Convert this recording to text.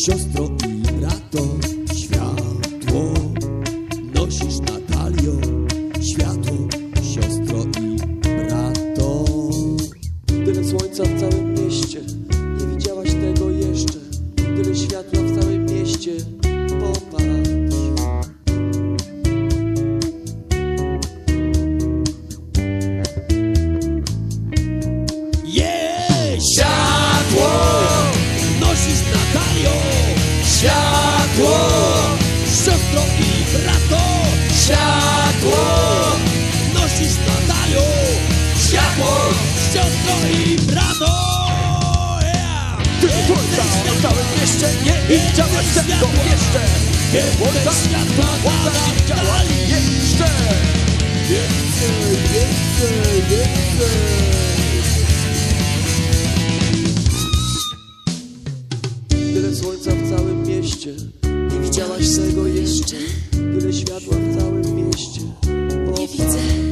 siostro i brato, światło nosisz, Natalio, światło, siostro i brato. Tyle słońca w całym mieście, nie widziałaś tego jeszcze. Tyle światła w całym mieście, popatrz. Światło nosisz, Natalio, światło, siostro i brato, światło nosisz, Natalio, światło, siostro i brato. Tyle słońca w całym mieście, nie widziałaś tego jeszcze. Słońca, słońca nie widziałaś jeszcze. Więcej, więcej, więcej. Tyle słońca w całym mieście, nie widziałaś tego jeszcze. Tyle światła w całym mieście, Nie widzę.